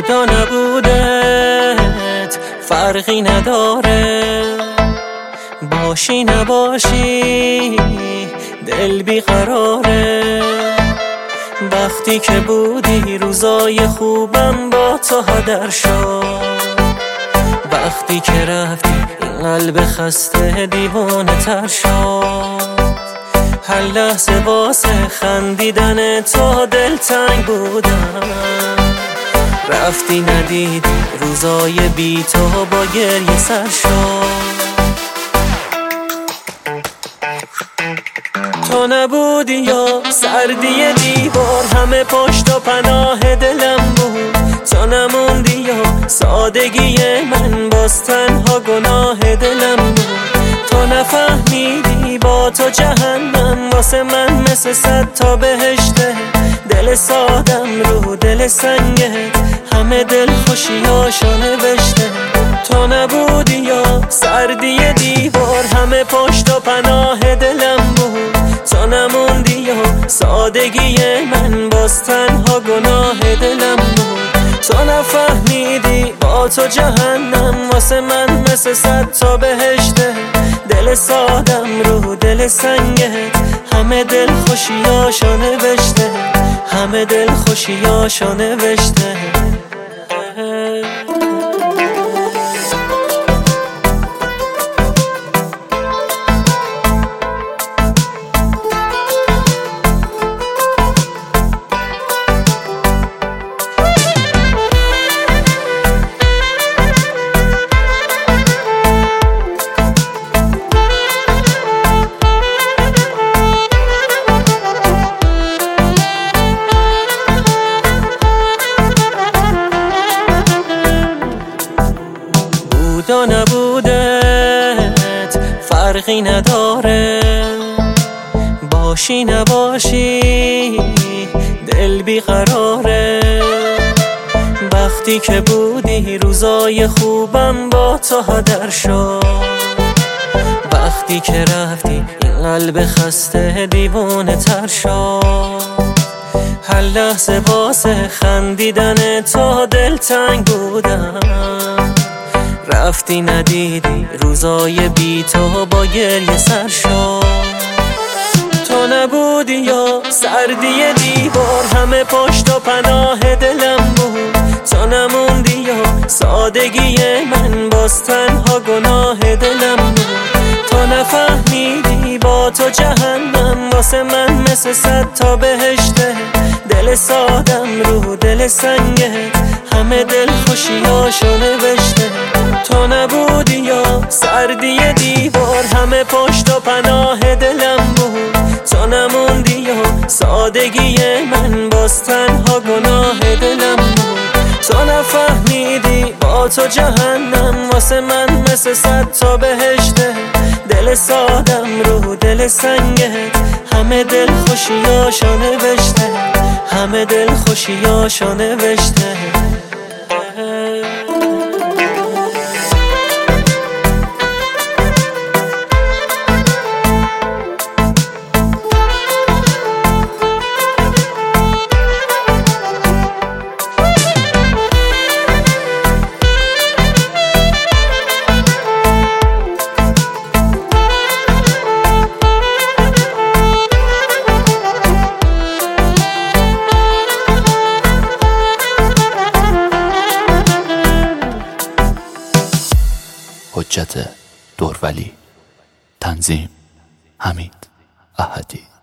و نبودت فرقی نداره، باشی نباشی دل بیقراره. وقتی که بودی روزای خوبم با تو هدر شد، وقتی که رفتی این قلب خسته دیوانه تر شد. هر لحظه واسه خندیدن تو دلتنگ بودم، رفتی ندیدی روزای بی تو با گریه سر شد. تو نبودی یا سردی دیوار همه پشت و پناه دلم بود. تو نموندی یا سادگی من باز تنها گناه دلم بود. تو نفهمیدی با تو جهنم واسه من مثل 100 تا بهشته. دل سادم رو دل سنگت همه دل خوشیاشو نوشته. تو نبودی یا سردی دیوار همه پشت و پناه دلم بود. تو نموندی یا سادگی من باز تنها گناه دلم بود. تو نفهمیدی با تو جهنم واسه من مثل 100 تا بهشته. دل سادم رو دل سنگت همه دل خوشیاشو نوشته، همه دل خوشیاشو نوشته. و نبودت فرقی نداره، باشی نباشی دل بیقراره. وقتی که بودی روزای خوبم با تو هدر شد، وقتی که رفتی این قلب خسته دیوانه تر شد. هر لحظه واسه خندیدن تو دلتنگ بودم، رفتی ندیدی روزای بی تو با گریه سر شد. تو نبودی یا سردی دیوار همه پشت و پناه دلم بود. تو نموندی یا سادگی من باز تنها گناه دلم بود. تو نفهمیدی با تو جهنم واسه من مثل 100 تا بهشته. دل سادم رو دل سنگت همه دل خوشیاشو نوشته. تو نبودی یا سردی دیوار همه پشت و پناه دلم بود. تو نموندی یا سادگی من باز تنها گناه دلم بود. تو نفهمیدی با تو جهنم واسه من مثل 100 تا بهشته. دل سادم رو دل سنگت همه دل خوشیاشو نوشته، همه دل خوشیاشو نوشته. حجت دورولی. تنظیم حمید احدی.